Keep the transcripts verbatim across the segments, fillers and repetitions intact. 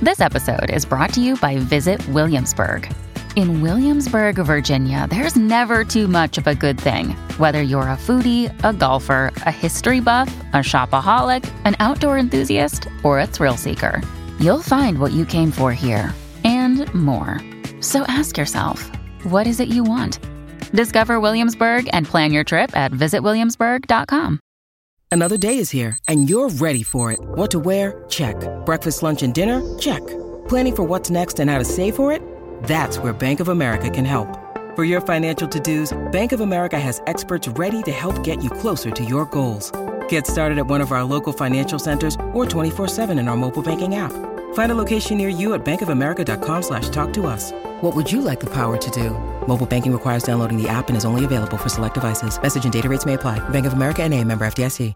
This episode is brought to you by Visit Williamsburg. In Williamsburg, Virginia, there's never too much of a good thing. Whether you're a foodie, a golfer, a history buff, a shopaholic, an outdoor enthusiast, or a thrill seeker, you'll find what you came for here and more. So ask yourself, what is it you want? Discover Williamsburg and plan your trip at visit williamsburg dot com. Another day is here, and you're ready for it. What to wear? Check. Breakfast, lunch, and dinner? Check. Planning for what's next and how to save for it? That's where Bank of America can help. For your financial to-dos, Bank of America has experts ready to help get you closer to your goals. Get started at one of our local financial centers or twenty-four seven in our mobile banking app. Find a location near you at bankofamerica.com slash talk to us. What would you like the power to do? Mobile banking requires downloading the app and is only available for select devices. Message and data rates may apply. Bank of America N A, member F D I C.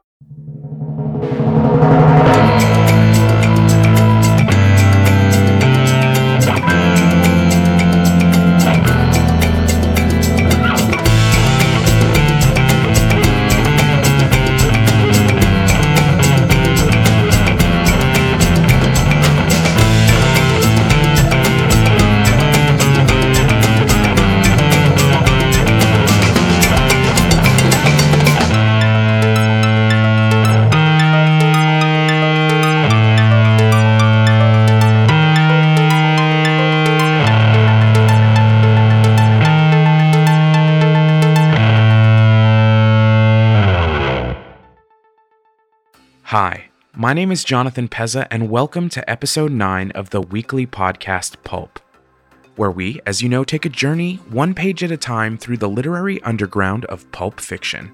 Hi, my name is Jonathan Pezza, and welcome to episode nine of the weekly podcast Pulp, where we, as you know, take a journey one page at a time through the literary underground of pulp fiction.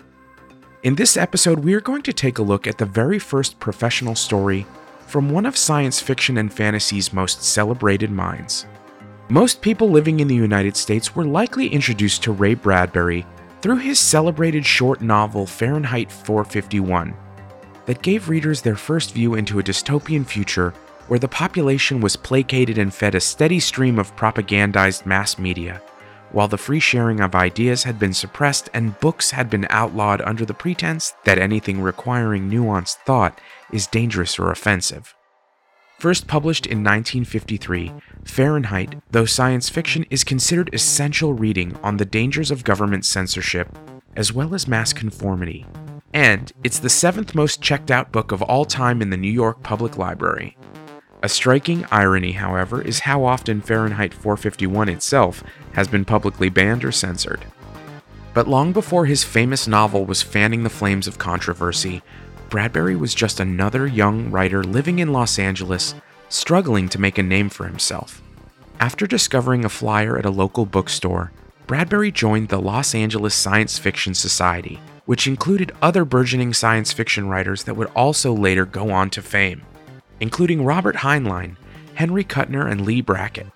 In this episode, we are going to take a look at the very first professional story from one of science fiction and fantasy's most celebrated minds. Most people living in the United States were likely introduced to Ray Bradbury through his celebrated short novel Fahrenheit four fifty-one, that gave readers their first view into a dystopian future where the population was placated and fed a steady stream of propagandized mass media, while the free sharing of ideas had been suppressed and books had been outlawed under the pretense that anything requiring nuanced thought is dangerous or offensive. First published in nineteen fifty-three, Fahrenheit, though science fiction, is considered essential reading on the dangers of government censorship, as well as mass conformity. And it's the seventh most checked out book of all time in the New York Public Library. A striking irony, however, is how often Fahrenheit four fifty-one itself has been publicly banned or censored. But long before his famous novel was fanning the flames of controversy, Bradbury was just another young writer living in Los Angeles, struggling to make a name for himself. After discovering a flyer at a local bookstore, Bradbury joined the Los Angeles Science Fiction Society, which included other burgeoning science fiction writers that would also later go on to fame, including Robert Heinlein, Henry Kuttner, and Lee Brackett.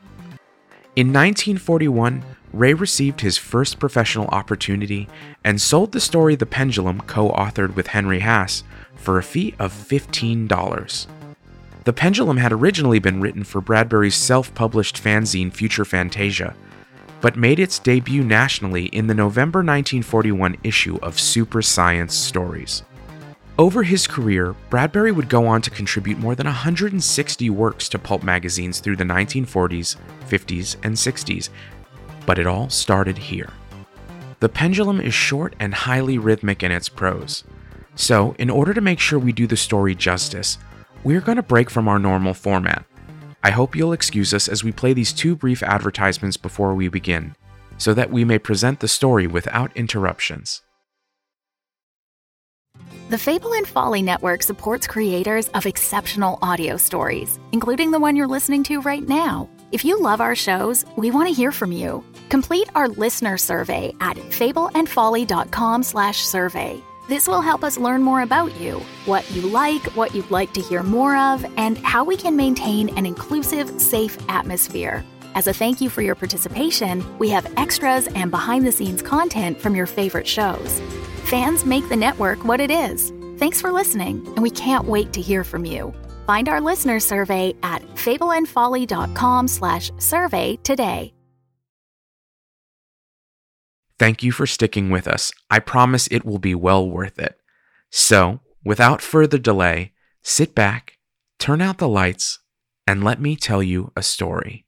In nineteen forty-one, Ray received his first professional opportunity and sold the story The Pendulum, co-authored with Henry Haas, for a fee of fifteen dollars. The Pendulum had originally been written for Bradbury's self-published fanzine Future Fantasia, but made its debut nationally in the November nineteen forty-one issue of Super Science Stories. Over his career, Bradbury would go on to contribute more than one hundred sixty works to pulp magazines through the nineteen forties, fifties, and sixties, but it all started here. The Pendulum is short and highly rhythmic in its prose. So, in order to make sure we do the story justice, we're going to break from our normal format. I hope you'll excuse us as we play these two brief advertisements before we begin, so that we may present the story without interruptions. The Fable and Folly Network supports creators of exceptional audio stories, including the one you're listening to right now. If you love our shows, we want to hear from you. Complete our listener survey at fableandfolly.com slash survey. This will help us learn more about you, what you like, what you'd like to hear more of, and how we can maintain an inclusive, safe atmosphere. As a thank you for your participation, we have extras and behind-the-scenes content from your favorite shows. Fans make the network what it is. Thanks for listening, and we can't wait to hear from you. Find our listener survey at fableandfolly.com slash survey today. Thank you for sticking with us. I promise it will be well worth it. So, without further delay, sit back, turn out the lights, and let me tell you a story.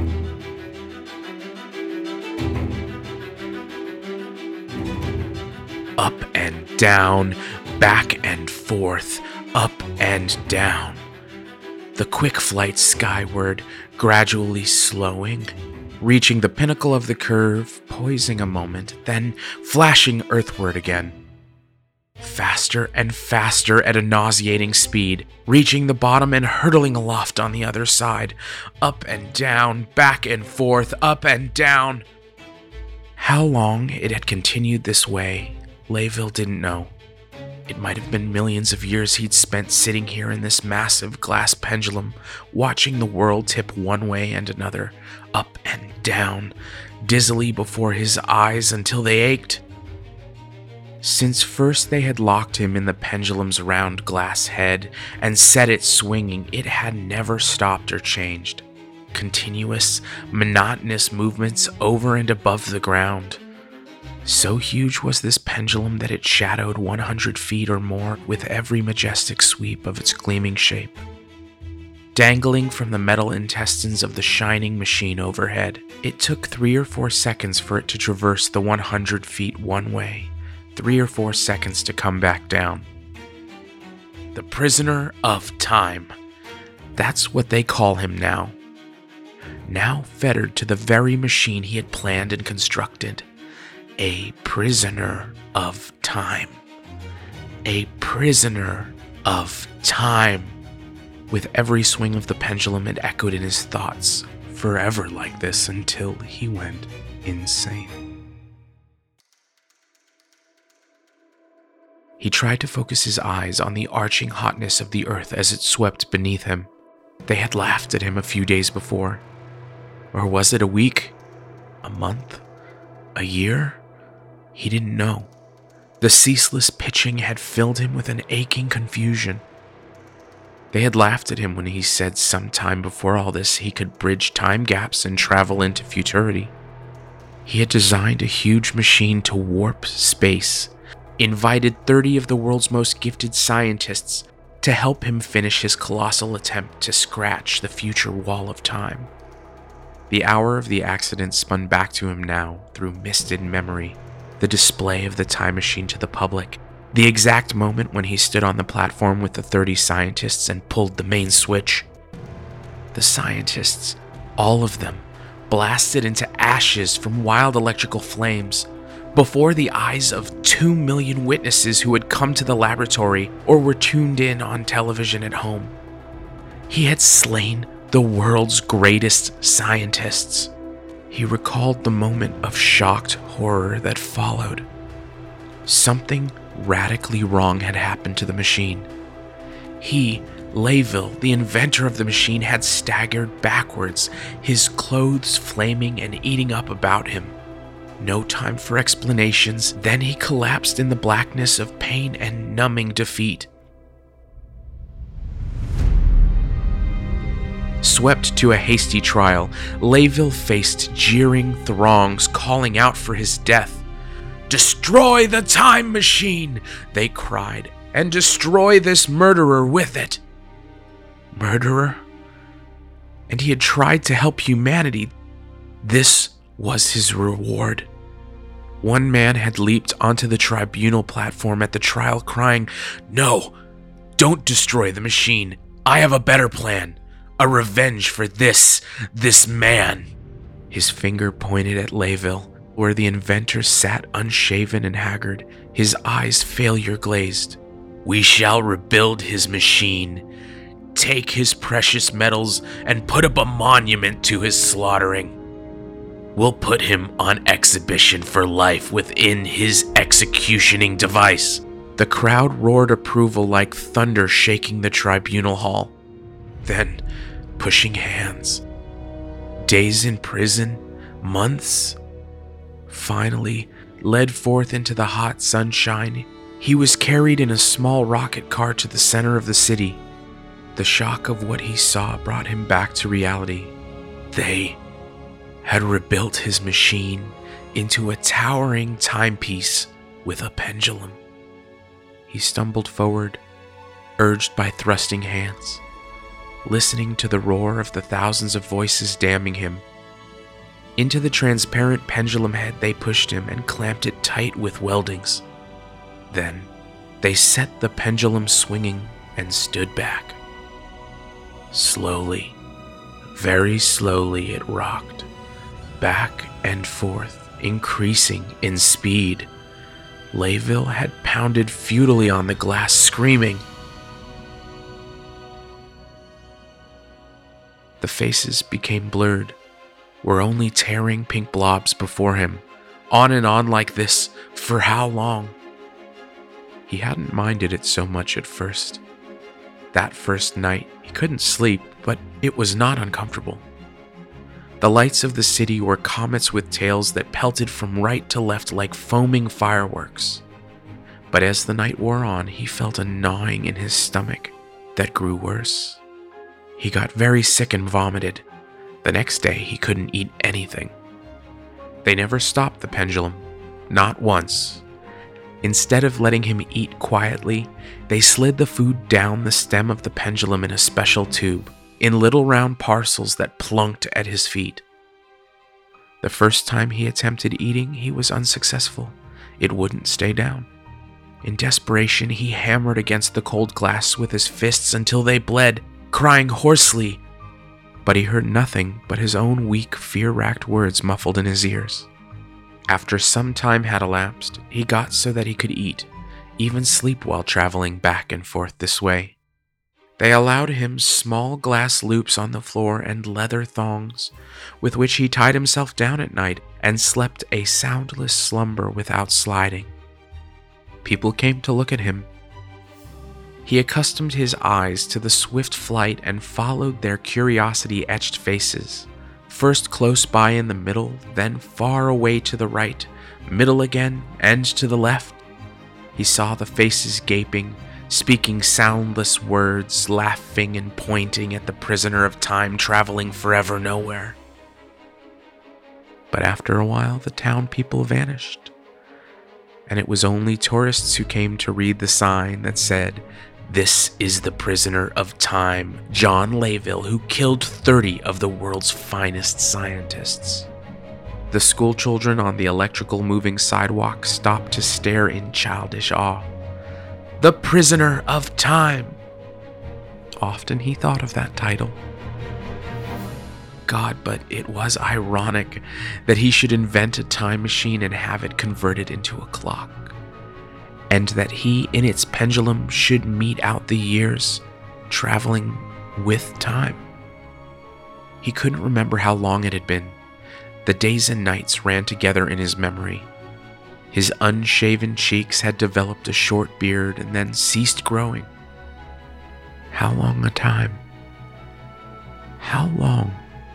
Up and down, back and forth, up and down. The quick flight skyward, gradually slowing, reaching the pinnacle of the curve, poising a moment, then flashing earthward again. Faster and faster at a nauseating speed, reaching the bottom and hurtling aloft on the other side. Up and down, back and forth, up and down. How long it had continued this way, Layville didn't know. It might have been millions of years he'd spent sitting here in this massive glass pendulum, watching the world tip one way and another, up and down, dizzily before his eyes until they ached. Since first they had locked him in the pendulum's round glass head and set it swinging, it had never stopped or changed. Continuous, monotonous movements over and above the ground. So huge was this pendulum that it shadowed one hundred feet or more with every majestic sweep of its gleaming shape. Dangling from the metal intestines of the shining machine overhead, it took three or four seconds for it to traverse the one hundred feet one way, three or four seconds to come back down. The prisoner of time. That's what they call him now. Now fettered to the very machine he had planned and constructed. A prisoner of time. A prisoner of time. With every swing of the pendulum, it echoed in his thoughts, forever like this until he went insane. He tried to focus his eyes on the arching hotness of the earth as it swept beneath him. They had laughed at him a few days before. Or was it a week? A month? A year? He didn't know. The ceaseless pitching had filled him with an aching confusion. They had laughed at him when he said sometime before all this he could bridge time gaps and travel into futurity. He had designed a huge machine to warp space, invited thirty of the world's most gifted scientists to help him finish his colossal attempt to scratch the future wall of time. The hour of the accident spun back to him now through misted memory. The display of the time machine to the public, the exact moment when he stood on the platform with the thirty scientists and pulled the main switch. The scientists, all of them, blasted into ashes from wild electrical flames, before the eyes of two million witnesses who had come to the laboratory or were tuned in on television at home. He had slain the world's greatest scientists. He recalled the moment of shocked horror that followed. Something radically wrong had happened to the machine. He, Layville, the inventor of the machine, had staggered backwards, his clothes flaming and eating up about him. No time for explanations, then he collapsed in the blackness of pain and numbing defeat. Swept to a hasty trial, Layville faced jeering throngs calling out for his death. "Destroy the time machine!" they cried, "and destroy this murderer with it." Murderer? And he had tried to help humanity. This was his reward. One man had leaped onto the tribunal platform at the trial crying, "No, don't destroy the machine. I have a better plan. A revenge for this, this man." His finger pointed at Layville, where the inventor sat unshaven and haggard, his eyes failure glazed. "We shall rebuild his machine, take his precious metals, and put up a monument to his slaughtering. We'll put him on exhibition for life within his executioning device." The crowd roared approval like thunder shaking the tribunal hall. Then, pushing hands. Days in prison, months. Finally, led forth into the hot sunshine, he was carried in a small rocket car to the center of the city. The shock of what he saw brought him back to reality. They had rebuilt his machine into a towering timepiece with a pendulum. He stumbled forward, urged by thrusting hands. listening to the roar of the thousands of voices damning him. Into the transparent pendulum head they pushed him and clamped it tight with weldings. Then, they set the pendulum swinging and stood back. Slowly, very slowly it rocked, back and forth, increasing in speed. Layville had pounded futilely on the glass, screaming. The faces became blurred, were only tearing pink blobs before him. On and on like this, for how long? He hadn't minded it so much at first. That first night, he couldn't sleep, but it was not uncomfortable. The lights of the city were comets with tails that pelted from right to left like foaming fireworks. But as the night wore on, he felt a gnawing in his stomach that grew worse. He got very sick and vomited. The next day, he couldn't eat anything. They never stopped the pendulum, not once. Instead of letting him eat quietly, they slid the food down the stem of the pendulum in a special tube, in little round parcels that plunked at his feet. The first time he attempted eating, he was unsuccessful. It wouldn't stay down. In desperation, he hammered against the cold glass with his fists until they bled, crying hoarsely. But he heard nothing but his own weak, fear-racked words muffled in his ears. After some time had elapsed, he got so that he could eat, even sleep while traveling back and forth this way. They allowed him small glass loops on the floor and leather thongs, with which he tied himself down at night and slept a soundless slumber without sliding. People came to look at him. He accustomed his eyes to the swift flight and followed their curiosity-etched faces, first close by in the middle, then far away to the right, middle again, and to the left. He saw the faces gaping, speaking soundless words, laughing and pointing at the prisoner of time traveling forever nowhere. But after a while, the town people vanished, and it was only tourists who came to read the sign that said, "This is the prisoner of time, John Layville, who killed thirty of the world's finest scientists." The schoolchildren on the electrical moving sidewalk stopped to stare in childish awe. The prisoner of time! Often he thought of that title. God, but it was ironic that he should invent a time machine and have it converted into a clock, and that he in its pendulum should mete out the years, traveling with time. He couldn't remember how long it had been. The days and nights ran together in his memory. His unshaven cheeks had developed a short beard and then ceased growing. How long a time? How long?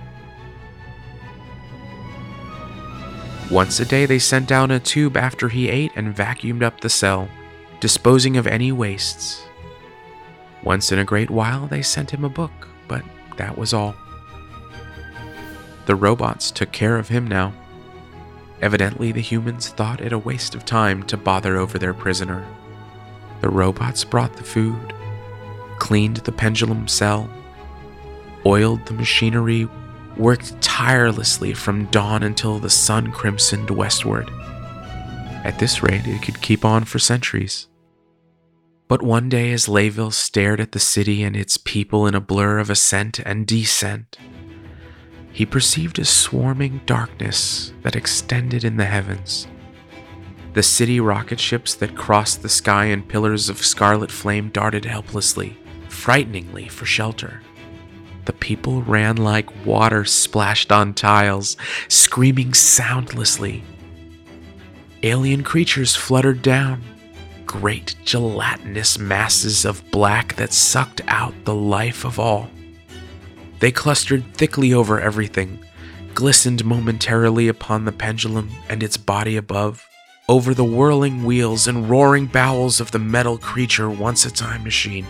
Once a day they sent down a tube after he ate and vacuumed up the cell, disposing of any wastes. Once in a great while they sent him a book, but that was all. The robots took care of him now. Evidently the humans thought it a waste of time to bother over their prisoner. The robots brought the food, cleaned the pendulum cell, oiled the machinery, worked tirelessly from dawn until the sun crimsoned westward. At this rate, it could keep on for centuries. But one day, as Layville stared at the city and its people in a blur of ascent and descent, he perceived a swarming darkness that extended in the heavens. The city rocket ships that crossed the sky in pillars of scarlet flame darted helplessly, frighteningly for shelter. The people ran like water splashed on tiles, screaming soundlessly. Alien creatures fluttered down, great gelatinous masses of black that sucked out the life of all. They clustered thickly over everything, glistened momentarily upon the pendulum and its body above, over the whirling wheels and roaring bowels of the metal creature once a time machine.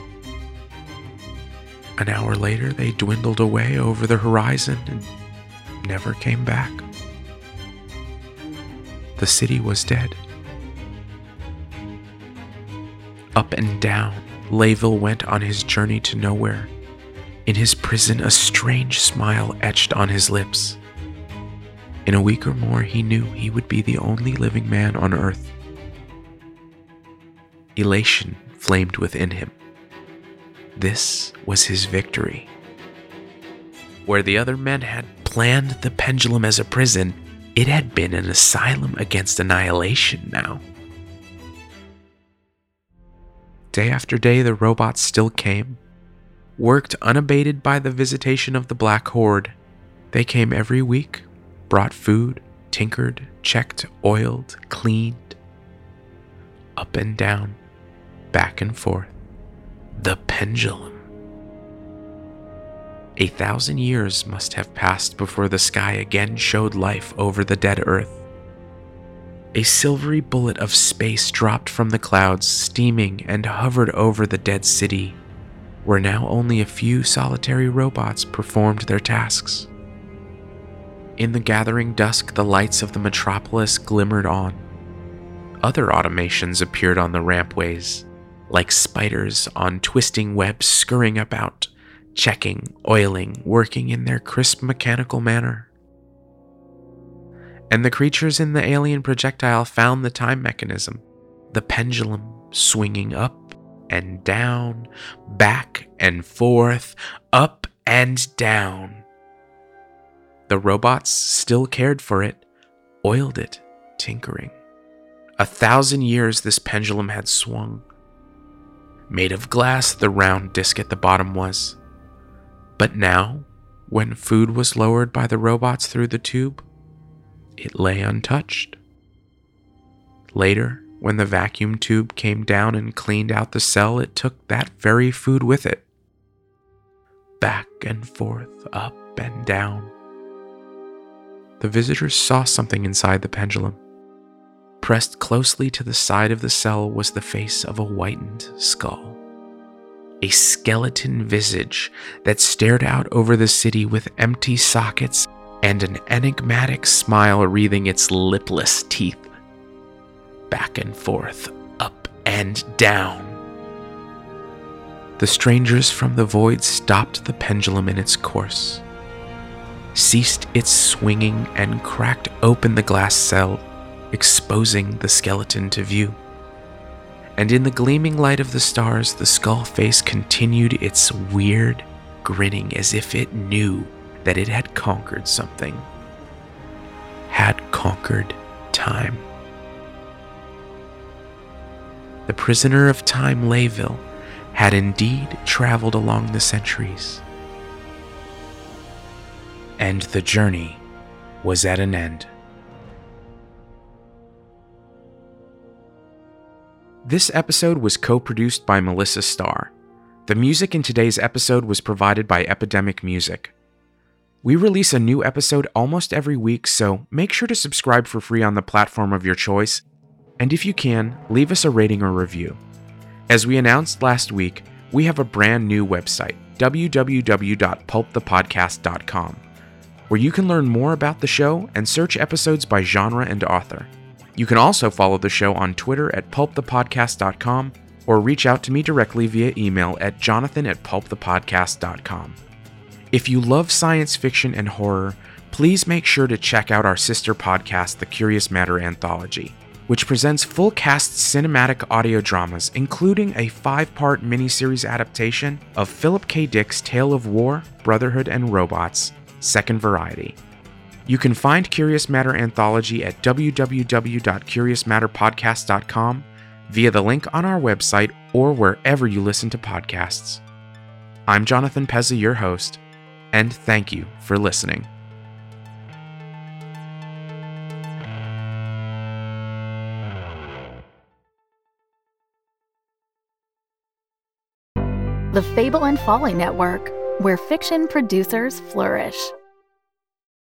An hour later, they dwindled away over the horizon and never came back. The city was dead. Up and down, Layville went on his journey to nowhere. In his prison, a strange smile etched on his lips. In a week or more, he knew he would be the only living man on Earth. Elation flamed within him. This was his victory. Where the other men had planned the pendulum as a prison, it had been an asylum against annihilation now. Day after day, the robots still came, worked unabated by the visitation of the Black Horde. They came every week, brought food, tinkered, checked, oiled, cleaned. Up and down, back and forth. The pendulum. A thousand years must have passed before the sky again showed life over the dead Earth. A silvery bullet of space dropped from the clouds, steaming and hovered over the dead city, where now only a few solitary robots performed their tasks. In the gathering dusk, the lights of the metropolis glimmered on. Other automations appeared on the rampways, like spiders on twisting webs scurrying about, checking, oiling, working in their crisp mechanical manner. And the creatures in the alien projectile found the time mechanism, the pendulum swinging up and down, back and forth, up and down. The robots still cared for it, oiled it, tinkering. A thousand years this pendulum had swung. Made of glass, the round disc at the bottom was. But now, when food was lowered by the robots through the tube, it lay untouched. Later, when the vacuum tube came down and cleaned out the cell, it took that very food with it. Back and forth, up and down. The visitors saw something inside the pendulum. Pressed closely to the side of the cell was the face of a whitened skull. A skeleton visage that stared out over the city with empty sockets and an enigmatic smile wreathing its lipless teeth. Back and forth, up and down. The strangers from the void stopped the pendulum in its course, ceased its swinging, and cracked open the glass cell, exposing the skeleton to view. And in the gleaming light of the stars, the skull face continued its weird grinning as if it knew that it had conquered something. Had conquered time. The prisoner of time, Layville, had indeed traveled along the centuries. And the journey was at an end. This episode was co-produced by Melissa Starr. The music in today's episode was provided by Epidemic Music. We release a new episode almost every week, so make sure to subscribe for free on the platform of your choice, and if you can, leave us a rating or review. As we announced last week, we have a brand new website, w w w dot pulp the podcast dot com, where you can learn more about the show and search episodes by genre and author. You can also follow the show on Twitter at pulp the podcast dot com or reach out to me directly via email at jonathan at pulp the podcast dot com. If you love science fiction and horror, please make sure to check out our sister podcast, The Curious Matter Anthology, which presents full-cast cinematic audio dramas, including a five-part miniseries adaptation of Philip K. Dick's Tale of War, Brotherhood, and Robots, Second Variety. You can find Curious Matter Anthology at w w w dot curious matter podcast dot com via the link on our website or wherever you listen to podcasts. I'm Jonathan Pezza, your host, and thank you for listening. The Fable and Folly Network, where fiction producers flourish.